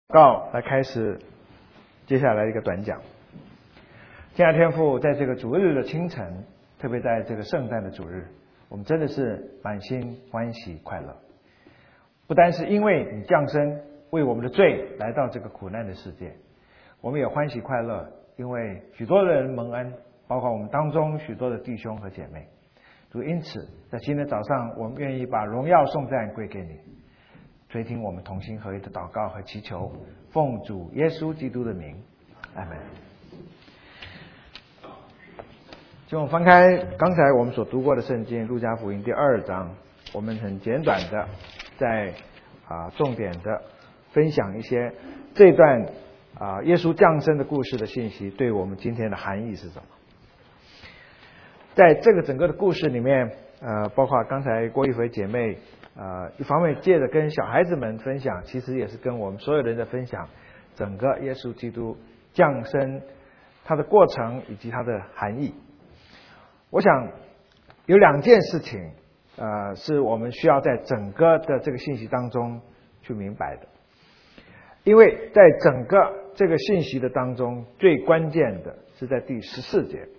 来开始接下来一个短讲。亲爱的天父，在这个主日的清晨，特别在这个圣诞的主日，我们真的是满心欢喜快乐。不单是因为你降生为我们的罪来到这个苦难的世界，我们也欢喜快乐，因为许多的人蒙恩，包括我们当中许多的弟兄和姐妹。主，因此在今天早上，我们愿意把荣耀颂赞归给你。垂听我们同心合一的祷告和祈求，奉主耶稣基督的名，阿们。请我们翻开刚才我们所读过的圣经路加福音第2章，我们很简短的在重点的分享一些这段耶稣降生的故事的信息对我们今天的含义是什么。在这个整个的故事里面，包括刚才郭玉培姐妹一方面借着跟小孩子们分享，其实也是跟我们所有人的分享整个耶稣基督降生它的过程以及它的含义。我想有2件事情是我们需要在整个的这个信息当中去明白的，因为在整个这个信息的当中，最关键的是在第14节。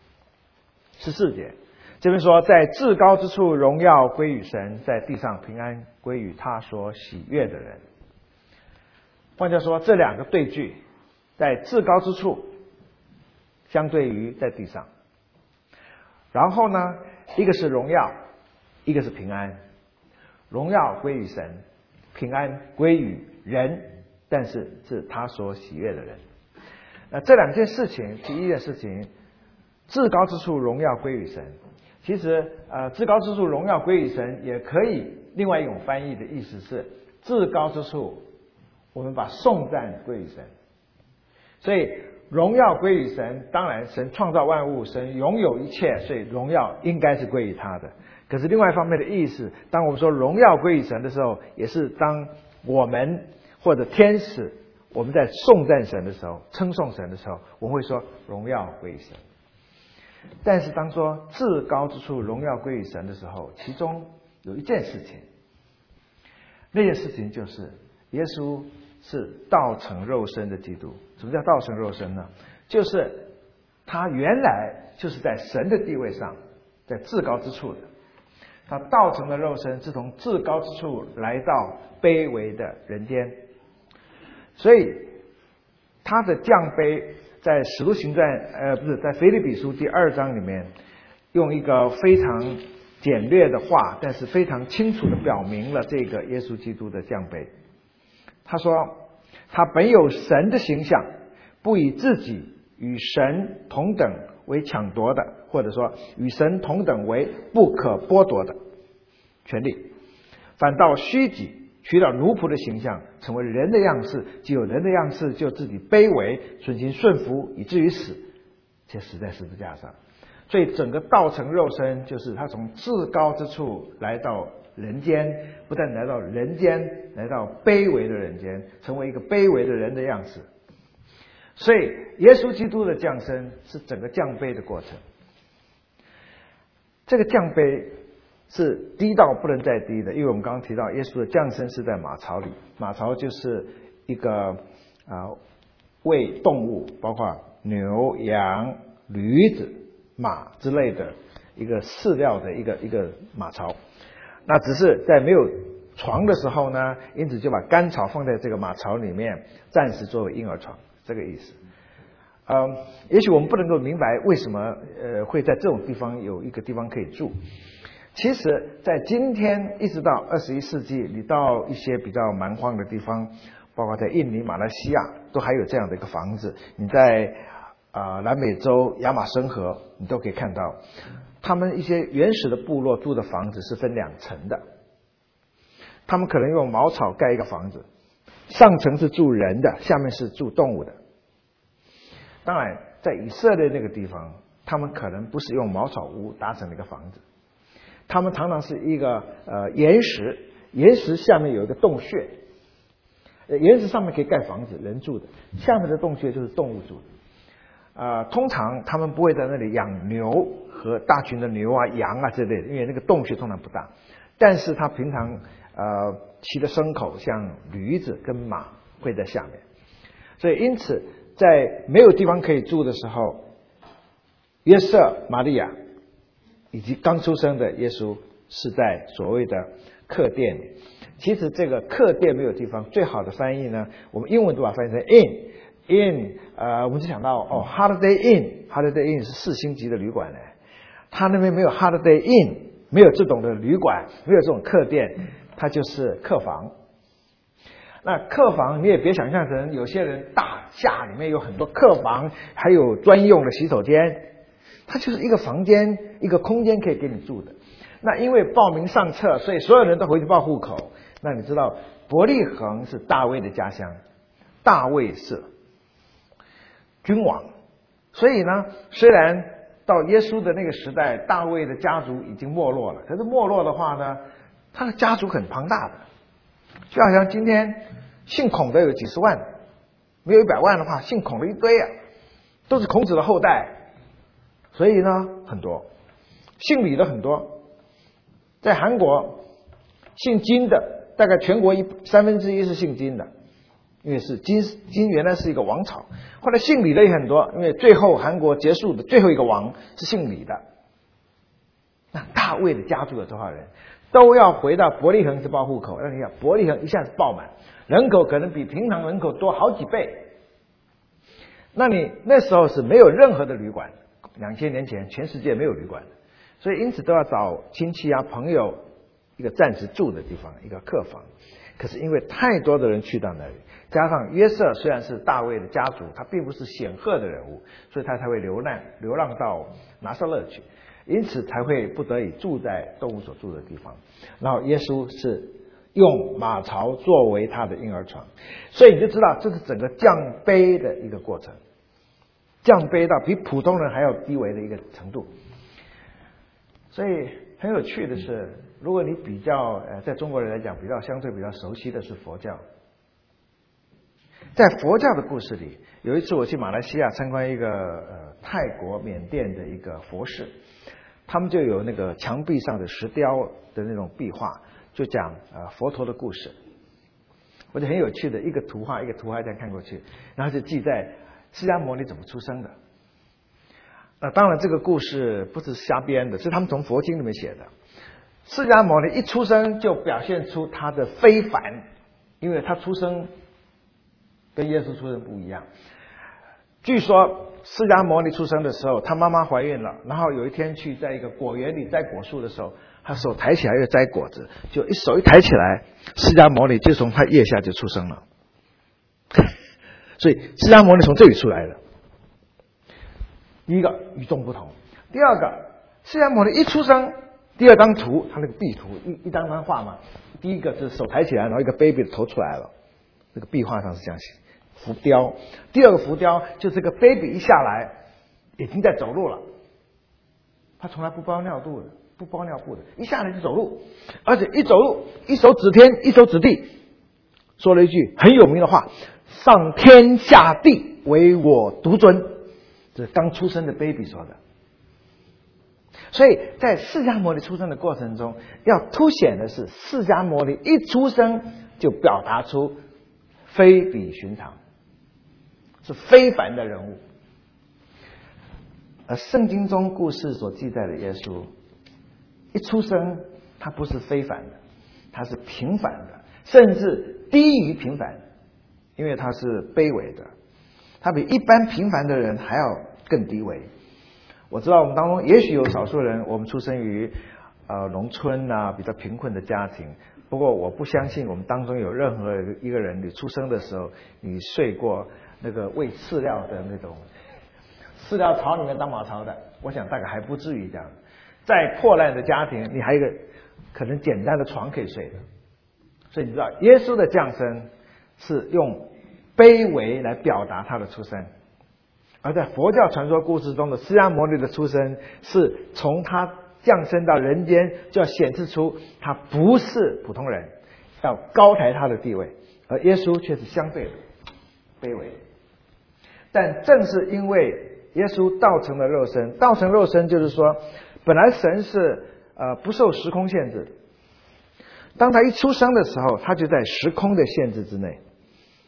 这边说，在至高之处荣耀归于神，在地上平安归于他所喜悦的人。换句话说，这2个对句，在至高之处相对于在地上，然后呢，一个是荣耀，一个是平安。荣耀归于神，平安归于人，但是是他所喜悦的人。这2件事情，第一件事情，至高之处荣耀归于神。其实至高之处荣耀归于神，也可以另外一种翻译的意思是，至高之处我们把颂赞归于神。所以荣耀归于神，当然神创造万物，神拥有一切，所以荣耀应该是归于他的。可是另外一方面的意思，当我们说荣耀归于神的时候，也是当我们或者天使我们在颂赞神的时候，称颂神的时候，我们会说荣耀归于神。但是当说至高之处荣耀归于神的时候，其中有一件事情，那件事情就是耶稣是道成肉身的基督。什么叫道成肉身呢？就是他原来就是在神的地位上，在至高之处的，他道成了肉身，是从至高之处来到卑微的人间。所以他的降卑在使徒行传在腓立比书第2章里面，用一个非常简略的话，但是非常清楚的表明了这个耶稣基督的降卑。他说他本有神的形象，不以自己与神同等为抢夺的，或者说与神同等为不可剥夺的权利，反倒虚己，取了奴仆的形象，成为人的样式，既有人的样式，就自己卑微，顺心顺服，以至于死，且死在十字架上。所以整个道成肉身，就是他从至高之处来到人间，不但来到人间，来到卑微的人间，成为一个卑微的人的样式。所以耶稣基督的降生是整个降卑的过程。这个降卑是低到不能再低的，因为我们刚刚提到耶稣的降生是在马槽里，马槽就是一个喂动物，包括牛、羊、驴子、马之类的一个饲料的一个马槽。那只是在没有床的时候呢，因此就把干草放在这个马槽里面，暂时作为婴儿床，这个意思。也许我们不能够明白为什么会在这种地方有一个地方可以住。其实在今天一直到21世纪，你到一些比较蛮荒的地方，包括在印尼、马来西亚，都还有这样的一个房子。你在南美洲亚马孙河，你都可以看到他们一些原始的部落住的房子是分2层的。他们可能用茅草盖一个房子，上层是住人的，下面是住动物的。当然在以色列那个地方，他们可能不是用茅草屋搭成的一个房子，他们常常是一个岩石，岩石下面有一个洞穴，岩石上面可以盖房子，人住的，下面的洞穴就是动物住的。通常他们不会在那里养牛和大群的牛啊、羊啊之类的，因为那个洞穴通常不大。但是他平常骑的牲口像驴子跟马， 会在下面。所以因此在没有地方可以住的时候，约瑟、玛利亚以及刚出生的耶稣是在所谓的客店里。其实这个客店没有地方，最好的翻译呢，我们英文都把它翻译成 inn。我们就想到Holiday Inn 是4星级的旅馆呢，他那边没有 Holiday Inn， 没有这种的旅馆，没有这种客店，它就是客房。那客房你也别想象成有些人大厦里面有很多客房，还有专用的洗手间，它就是一个房间，一个空间可以给你住的。那因为报名上册，所以所有人都回去报户口。那你知道伯利恒是大卫的家乡，大卫是君王，所以呢，虽然到耶稣的那个时代，大卫的家族已经没落了，可是没落的话呢，他的家族很庞大的，就好像今天姓孔的有几十万，没有100万的话，姓孔的一堆啊，都是孔子的后代，所以呢很多，姓李的很多，在韩国姓金的大概全国1/3是姓金的。因为是金原来是一个王朝，后来姓李的也很多，因为最后韩国结束的最后一个王是姓李的。那大卫的家族有多少人？都要回到伯利恒去报户口。那你看伯利恒一下子爆满，人口可能比平常人口多好几倍。那你那时候是没有任何的旅馆，2000年前全世界没有旅馆，所以因此都要找亲戚啊朋友一个暂时住的地方，一个客房。可是因为太多的人去到那里，加上约瑟虽然是大卫的家族，他并不是显赫的人物，所以他才会流浪到拿撒勒去，因此才会不得已住在动物所住的地方。然后耶稣是用马槽作为他的婴儿床，所以你就知道这是整个降卑的一个过程，降卑到比普通人还要低微的一个程度。所以很有趣的是，如果你比较在中国人来讲相对比较熟悉的是佛教，在佛教的故事里，有一次我去马来西亚参观一个泰国缅甸的一个佛寺，他们就有那个墙壁上的石雕的那种壁画，就讲佛陀的故事。我就很有趣的一个图画一个图画这样看过去，然后就记载释迦牟尼怎么出生的。当然这个故事不是瞎编的，是他们从佛经里面写的。释迦牟尼一出生就表现出他的非凡，因为他出生跟耶稣出生不一样。据说释迦牟尼出生的时候，他妈妈怀孕了，然后有一天去在一个果园里摘果树的时候，他手抬起来要摘果子，就手一抬起来，释迦牟尼就从他腋下就出生了。所以释迦牟尼从这里出来的。第一个与众不同。第二个，释迦牟尼一出生，第二张图他那个壁图一张张画嘛，第一个是手抬起来，然后一个 baby 的头出来了，这个壁画上是这样写浮雕。第二个浮雕就这个 baby 一下来已经在走路了，他从来不包尿布的，一下来就走路，而且一走路一手指天一手指地，说了一句很有名的话：上天下地唯我独尊。这是刚出生的 baby 说的。所以在释迦牟尼出生的过程中，要凸显的是释迦牟尼一出生就表达出非比寻常，是非凡的人物。而圣经中故事所记载的耶稣一出生，他不是非凡的，他是平凡的，甚至低于平凡，因为他是卑微的，他比一般平凡的人还要更低微。我知道我们当中也许有少数人，我们出生于农村啊比较贫困的家庭，不过我不相信我们当中有任何一个人，你出生的时候你睡过那个喂饲料的那种饲料槽里面当马槽的，我想大概还不至于这样。再破烂的家庭，你还有一个可能简单的床可以睡的。所以你知道耶稣的降生是用卑微来表达他的出生，而在佛教传说故事中的释迦牟尼的出生是从他降生到人间就要显示出他不是普通人，要高抬他的地位，而耶稣却是相对的卑微。但正是因为耶稣道成了肉身，道成肉身就是说本来神是不受时空限制的，当他一出生的时候他就在时空的限制之内，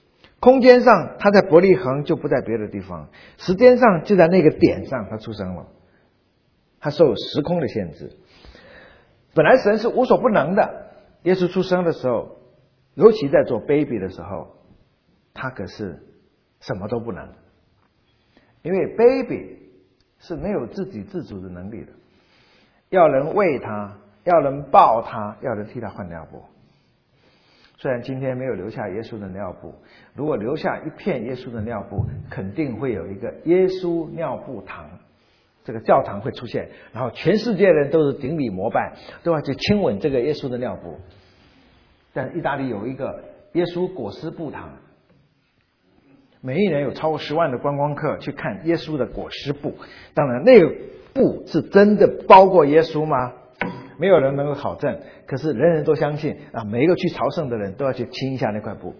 空间上他在伯利恒就不在别的地方，时间上就在那个点上他出生了，他受时空的限制。本来神是无所不能的，耶稣出生的时候，尤其在做 baby 的时候，他可是什么都不能，因为 baby 是没有自给自足的能力的，要人喂他，要人抱他，要人替他换尿布。虽然今天没有留下耶稣的尿布，如果留下一片耶稣的尿布，肯定会有一个耶稣尿布堂，这个教堂会出现，然后全世界人都是顶礼膜拜，都要去亲吻这个耶稣的尿布。但意大利有一个耶稣裹尸布堂，每一年有超过10万的观光客去看耶稣的裹尸布。当然那个布是真的包过耶稣吗？没有人能够考证，可是人人都相信啊，每一个去朝圣的人都要去亲一下那块布。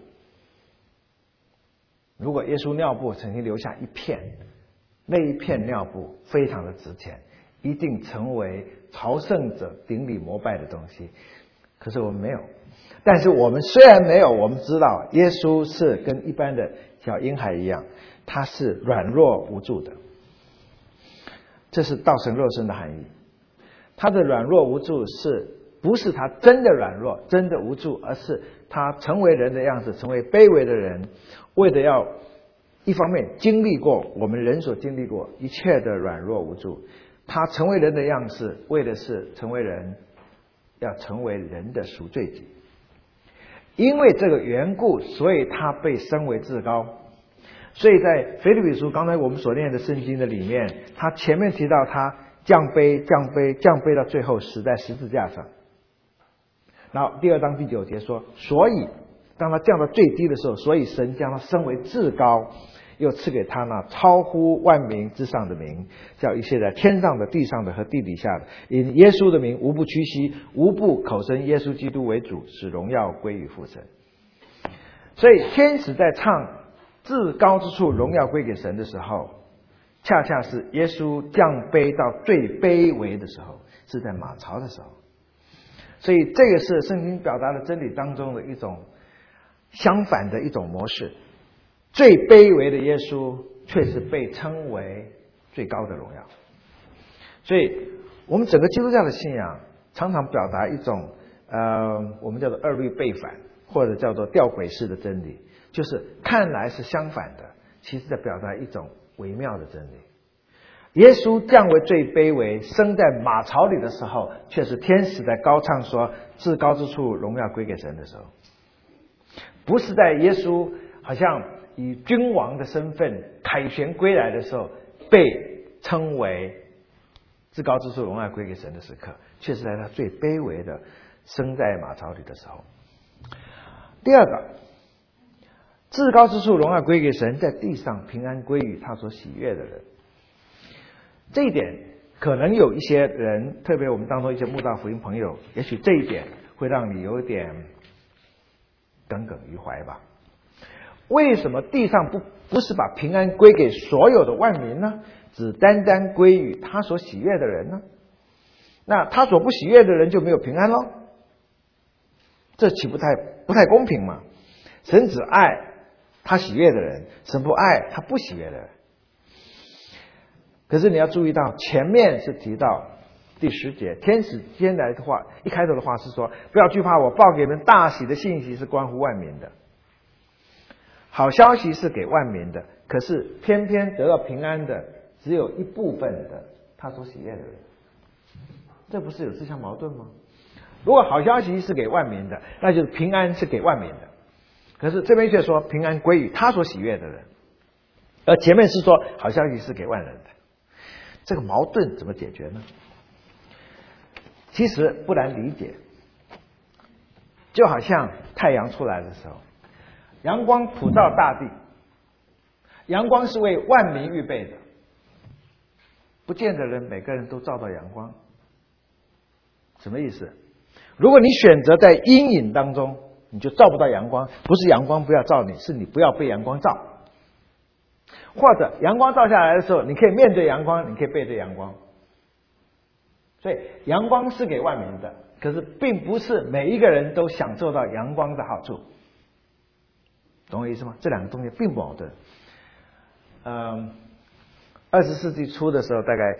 如果耶稣尿布曾经留下一片，那一片尿布非常的值钱，一定成为朝圣者顶礼膜拜的东西。可是我们没有，但是我们虽然没有，我们知道耶稣是跟一般的小婴孩一样，他是软弱无助的，这是道成肉身的含义。他的软弱无助不是他真的软弱真的无助，而是他成为人的样子，成为卑微的人，为了要一方面经历过我们人所经历过一切的软弱无助，他成为人的样式，为的是成为人，要成为人的赎罪祭。因为这个缘故，所以他被升为至高。所以在腓立比书刚才我们所念的圣经的里面，他前面提到他降卑到最后死在十字架上。然后第2章第9节说，所以当他降到最低的时候，所以神将他升为至高，又赐给他那超乎万民之上的名，叫一切在天上的地上的和地底下的，因耶稣的名无不屈膝，无不口称耶稣基督为主，使荣耀归于父神。所以天使在唱至高之处荣耀归给神的时候，恰恰是耶稣降卑到最卑微的时候，是在马槽的时候。所以这个是圣经表达的真理当中的一种相反的一种模式。最卑微的耶稣却是被称为最高的荣耀。所以我们整个基督教的信仰常常表达一种我们叫做二律背反，或者叫做吊诡式的真理，就是看来是相反的，其实在表达一种微妙的真理。耶稣降为最卑微，生在马槽里的时候，却是天使在高唱说至高之处荣耀归给神的时候。不是在耶稣好像以君王的身份凯旋归来的时候被称为至高之处荣耀归给神的时刻，却是在他最卑微的生在马槽里的时候。第二个，至高之处荣耀归给神，在地上平安归于他所喜悦的人。这一点可能有一些人，特别我们当中一些慕道福音朋友，也许这一点会让你有点耿耿于怀吧。为什么地上不是把平安归给所有的万民呢？只单单归于他所喜悦的人呢？那他所不喜悦的人就没有平安咯？这岂不太公平吗？神只爱他喜悦的人，神不爱他不喜悦的人。可是你要注意到，前面是提到第10节，天使先来的话，一开头的话是说，不要惧怕，我报给你们大喜的信息是关乎万民的。好消息是给万民的，可是偏偏得到平安的只有一部分的他所喜悦的人，这不是有自相矛盾吗？如果好消息是给万民的，那就是平安是给万民的，可是这边却说平安归于他所喜悦的人，而前面是说好消息是给万人的。这个矛盾怎么解决呢？其实不难理解，就好像太阳出来的时候，阳光普照大地，阳光是为万民预备的，不见得人每个人都照到阳光。什么意思？如果你选择在阴影当中，你就照不到阳光，不是阳光不要照你，是你不要被阳光照。或者阳光照下来的时候，你可以面对阳光，你可以背对阳光。所以阳光是给万民的，可是并不是每一个人都享受到阳光的好处。 懂我意思吗？这两个东西并不矛盾。20世纪初的时候，大概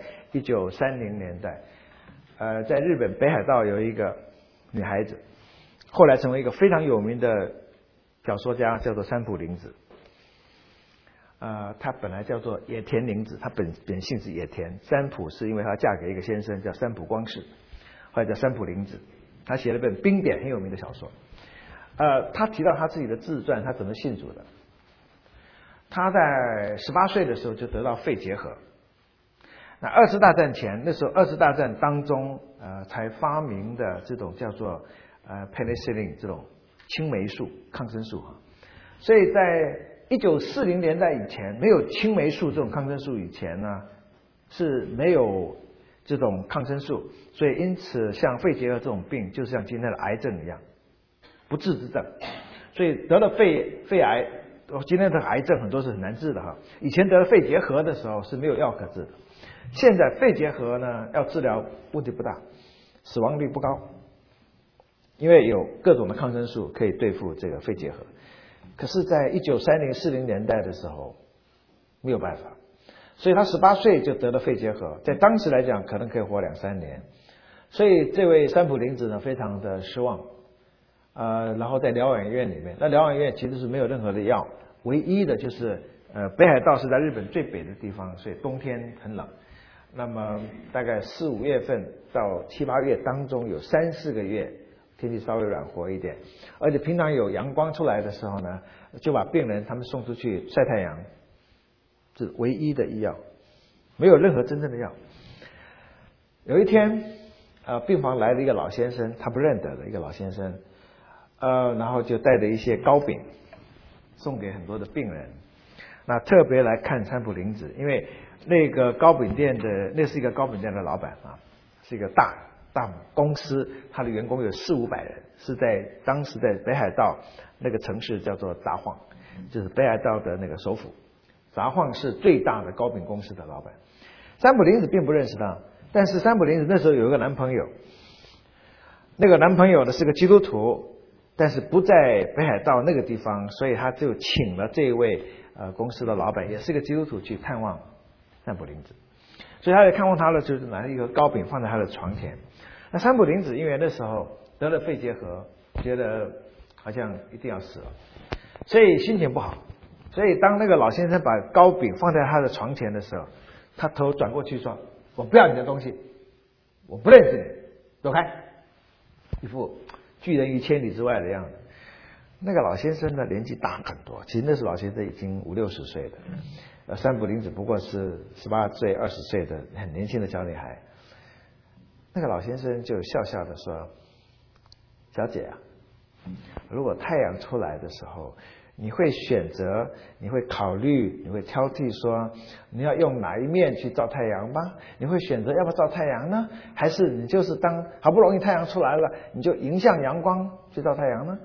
1930年代，在日本北海道有一个女孩子，后来成为一个非常有名的小说家，叫做三浦绫子。她本来叫做野田绫子，她本姓是野田，三浦是因为她嫁给一个先生叫三浦光世，后来叫三浦绫子。她写了本冰点很有名的小说。她提到她自己的自传，她怎么信主的。她在18岁的时候就得到肺结核。那二次大战前，那时候二次大战当中，才发明的这种叫做penicillin 这种青霉素、抗生素哈。所以在1940年代以前，没有青霉素这种抗生素以前呢，是没有这种抗生素，所以因此像肺结核这种病，就像今天的癌症一样，不治之症。所以得了肺癌，今天的癌症很多是很难治的哈。以前得了肺结核的时候是没有药可治的。现在肺结核呢，要治疗问题不大，死亡率不高，因为有各种的抗生素可以对付这个肺结核。可是在1930、40年代的时候没有办法，所以他18岁就得了肺结核，在当时来讲可能可以活2-3年。所以这位三浦绫子呢非常的失望，然后在疗养院里面，那疗养院其实是没有任何的药，唯一的就是北海道是在日本最北的地方，所以冬天很冷。那么大概4、5月份到7、8月当中有3、4个月天气稍微暖和一点，而且平常有阳光出来的时候呢，就把病人他们送出去晒太阳，这是唯一的医药，没有任何真正的药。有一天病房来了一个老先生，他不认得的一个老先生，然后就带着一些糕饼送给很多的病人。那特别来看三浦绫子，因为那个糕饼店的，那是一个糕饼店的老板啊，是一个大公司，他的员工有400-500人，是在当时在北海道那个城市叫做札幌，就是北海道的那个首府。札幌是最大的糕饼公司的老板。三浦绫子并不认识他，但是三浦绫子那时候有一个男朋友，那个男朋友呢是个基督徒，但是不在北海道那个地方，所以他就请了这位公司的老板，也是个基督徒去探望三浦绫子。所以他在看望他了，就是拿一个糕饼放在他的床前。那三浦绫子因为那时候得了肺结核，觉得好像一定要死了，所以心情不好。所以当那个老先生把糕饼放在他的床前的时候，他头转过去说：“我不要你的东西，我不认识你，走开！”一副拒人于千里之外的样子。那个老先生呢年纪大很多，其实那时候老先生已经50、60岁了，三浦绫子不过是18岁、20岁的很年轻的小女孩。那个老先生就笑笑的说：“小姐啊，如果太阳出来的时候，你会选择，你会考虑，你会挑剔说你要用哪一面去照太阳吗？你会选择要不要照太阳呢？还是你就是当好不容易太阳出来了，你就迎向阳光去照太阳呢？”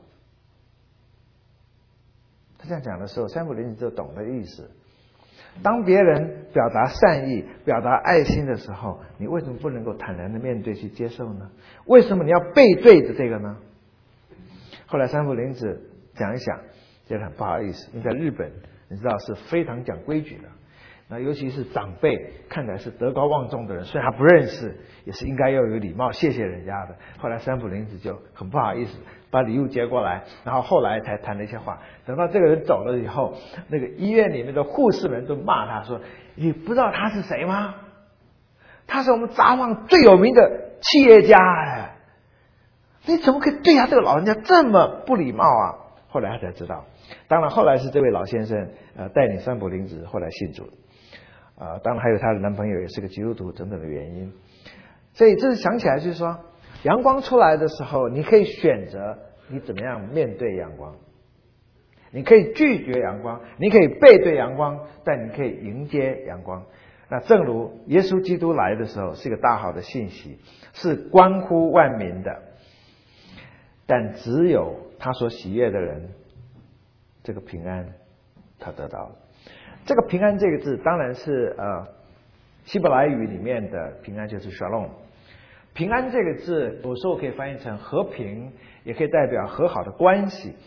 他这样讲的时候，三浦绫子就懂了意思。当别人表达善意、表达爱心的时候，你为什么不能够坦然的面对去接受呢？为什么你要背对着这个呢？后来三浦绫子讲一想，觉得很不好意思，因为在日本你知道是非常讲规矩的，那尤其是长辈看起来是德高望重的人，虽然他不认识，也是应该要有礼貌，谢谢人家的。后来三浦绫子就很不好意思，把礼物接过来，然后后来才谈了一些话。等到这个人走了以后，那个医院里面的护士们都骂他说：“你不知道他是谁吗？他是我们札幌最有名的企业家哎，你怎么可以对他这个老人家这么不礼貌啊？”后来他才知道，当然后来是这位老先生带领三浦绫子后来信主，当然还有她的男朋友也是个基督徒等等的原因。所以这是想起来就是说，阳光出来的时候，你可以选择你怎么样面对阳光，你可以拒绝阳光，你可以背对阳光，但你可以迎接阳光。那正如耶稣基督来的时候是一个大好的信息，是关乎万民的，但只有他所喜悦的人，这个平安他得到了。这个平安这个字当然是希伯来语里面的平安，就是 shalom。 平安这个字有时候可以翻译成和平，也可以代表和好的关系。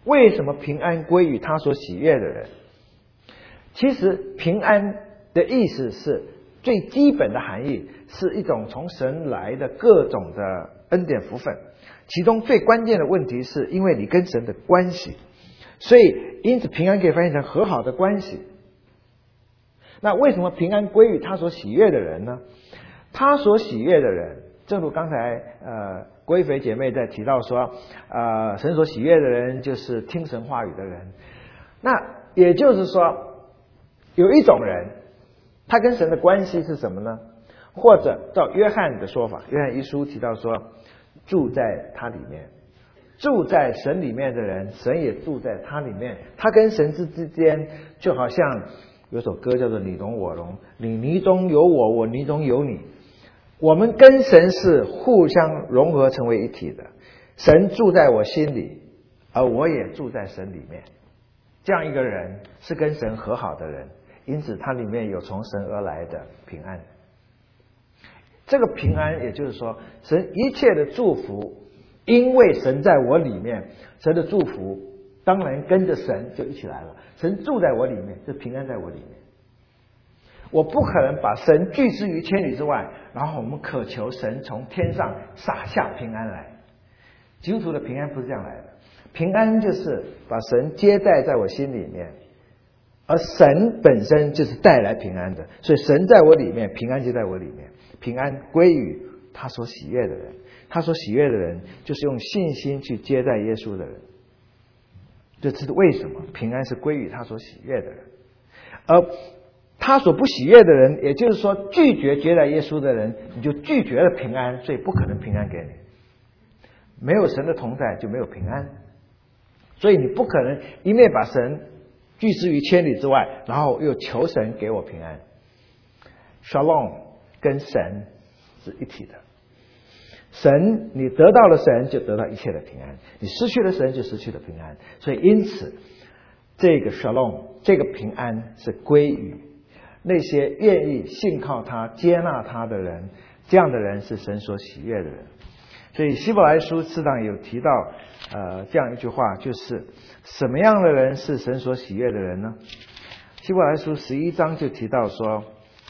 为什么平安归于他所喜悦的人？其实平安的意思是最基本的含义，是一种从神来的各种的恩典福分，其中最关键的问题是因为你跟神的关系，所以因此平安可以翻译成和好的关系。那为什么平安归于他所喜悦的人呢？他所喜悦的人，正如刚才郭一菲姐妹在提到说，神所喜悦的人就是听神话语的人。那也就是说，有一种人，他跟神的关系是什么呢？或者照约翰的说法，约翰一书提到说，住在他里面，住在神里面的人，神也住在他里面。他跟神之间，就好像有首歌叫做你侬我侬，你中有我，我你中有你。我们跟神是互相融合成为一体的，神住在我心里，而我也住在神里面。这样一个人是跟神和好的人，因此他里面有从神而来的平安。这个平安也就是说，神一切的祝福，因为神在我里面，神的祝福当然跟着神就一起来了。神住在我里面，这平安在我里面。我不可能把神拒之于千里之外，然后我们渴求神从天上洒下平安来。基督徒的平安不是这样来的，平安就是把神接待在我心里面，而神本身就是带来平安的，所以神在我里面，平安就在我里面。平安归于他所喜悦的人，他所喜悦的人就是用信心去接待耶稣的人。这是为什么平安是归于他所喜悦的人，而他所不喜悦的人，也就是说拒绝接待耶稣的人，你就拒绝了平安，所以不可能平安给你。没有神的同在就没有平安，所以你不可能一面把神拒之于千里之外，然后又求神给我平安。Shalom 跟神是一体的，神你得到了神就得到一切的平安，你失去了神就失去了平安。所以因此这个 Shalom 这个平安是归于那些愿意信靠他接纳他的人，这样的人是神所喜悦的人。所以希伯来书适当有提到这样一句话，就是什么样的人是神所喜悦的人呢？希伯来书11章就提到说，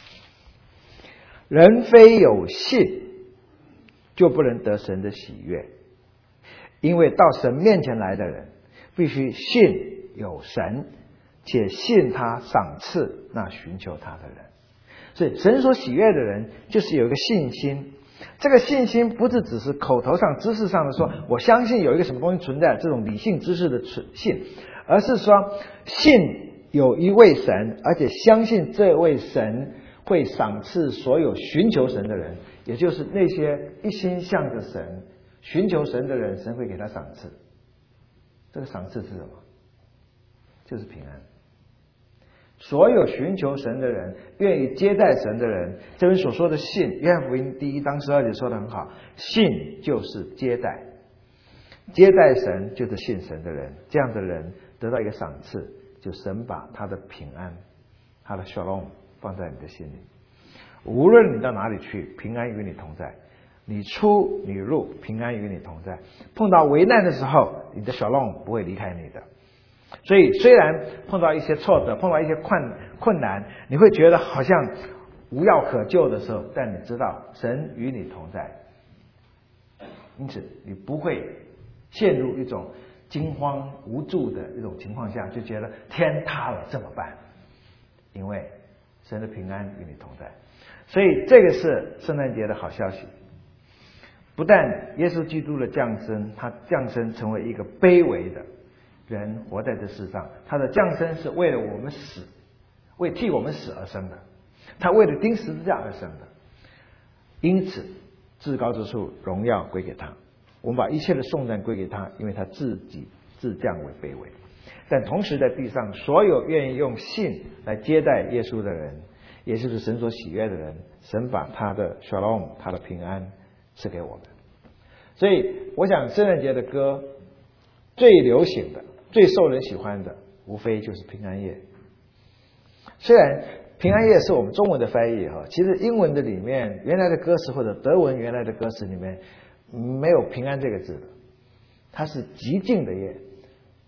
人非有信就不能得神的喜悦，因为到神面前来的人必须信有神，且信他赏赐那寻求他的人。所以神所喜悦的人就是有一个信心，这个信心不是只是口头上知识上的说我相信有一个什么东西存在，这种理性知识的信，而是说信有一位神，而且相信这位神会赏赐所有寻求神的人，也就是那些一心向着神寻求神的人，神会给他赏赐。这个赏赐是什么？就是平安。所有寻求神的人，愿意接待神的人，这边所说的信，约翰福音1章12节说得很好，信就是接待，接待神就是信神的人，这样的人得到一个赏赐，就神把他的平安，他的 shalom 放在你的心里，无论你到哪里去，平安与你同在，你出你入，平安与你同在。碰到危难的时候，你的 shalom 不会离开你的。所以虽然碰到一些挫折，碰到一些困难，你会觉得好像无药可救的时候，但你知道神与你同在，因此你不会陷入一种惊慌无助的一种情况下，就觉得天塌了怎么办？因为神的平安与你同在。所以这个是圣诞节的好消息，不但耶稣基督的降生，他降生成为一个卑微的人活在这世上，他的降生是为了我们死，为替我们死而生的，他为了钉十字架而生的，因此至高之处荣耀归给他，我们把一切的颂赞归给他，因为他自己自降为卑微。但同时在地上所有愿意用信来接待耶稣的人，也就是神所喜悦的人，神把他的 shalom 他的平安赐给我们。所以我想圣诞节的歌最流行的最受人喜欢的无非就是平安夜。虽然平安夜是我们中文的翻译，其实英文的里面原来的歌词或者德文原来的歌词里面没有平安这个字的，它是极静的夜。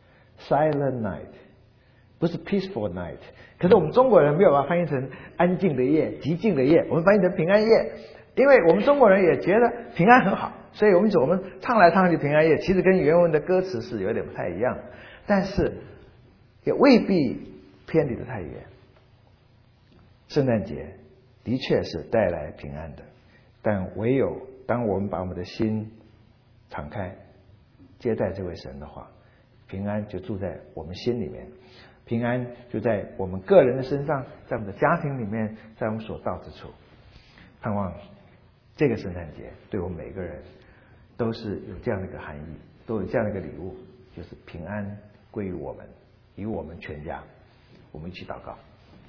silent night， 不是 peaceful night。可是我们中国人没有把它翻译成安静的夜、寂静的夜，我们翻译成平安夜，因为我们中国人也觉得平安很好，所以我们唱来唱去平安夜，其实跟原文的歌词是有点不太一样，但是也未必偏离得太远。圣诞节的确是带来平安的，但唯有当我们把我们的心敞开接待这位神的话，平安就住在我们心里面，平安就在我们个人的身上，在我们的家庭里面，在我们所到之处。盼望这个圣诞节对我们每个人都是有这样的一个含义，都有这样的一个礼物，就是平安归于我们，与我们全家。我们一起祷告。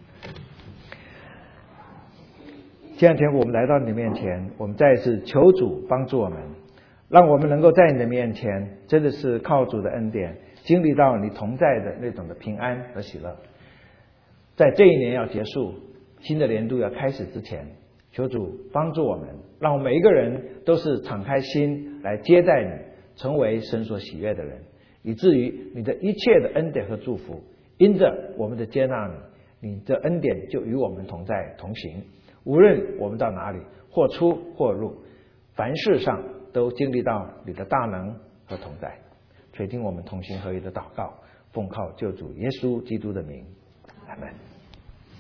亲爱的天父，我们来到你的面前，我们再一次求主帮助我们，让我们能够在你的面前真的是靠主的恩典经历到你同在的那种的平安和喜乐。在这一年要结束，新的年度要开始之前，求主帮助我们，让我们每一个人都是敞开心来接待你，成为神所喜悦的人，以至于你的一切的恩典和祝福因着我们的接纳你，你的恩典就与我们同在同行。无论我们到哪里，或出或入，凡事上都经历到你的大能和同在。垂听我们同心合一的祷告，奉靠救主耶稣基督的名，阿们。